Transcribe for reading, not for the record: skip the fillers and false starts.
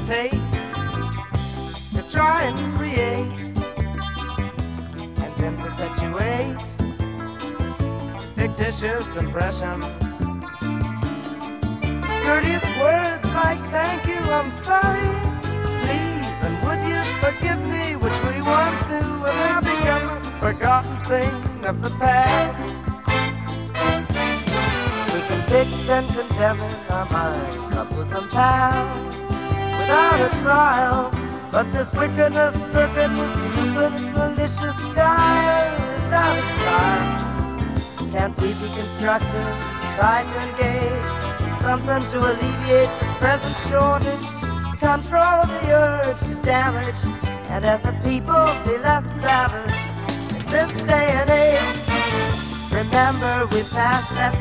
hesitate to try and create and then perpetuate fictitious impressions. Courteous words like thank you, I'm sorry, please, and would you forgive me, which we once knew, have now become a forgotten thing of the past. We convict and condemn in our minds our bosom pals without a trial, but this wickedness, crooked, stupid, malicious guile is out of style. Can't we be constructive, try to engage something to alleviate this present shortage, control the urge to damage, and as a people be less savage in this day and age? Remember we passed that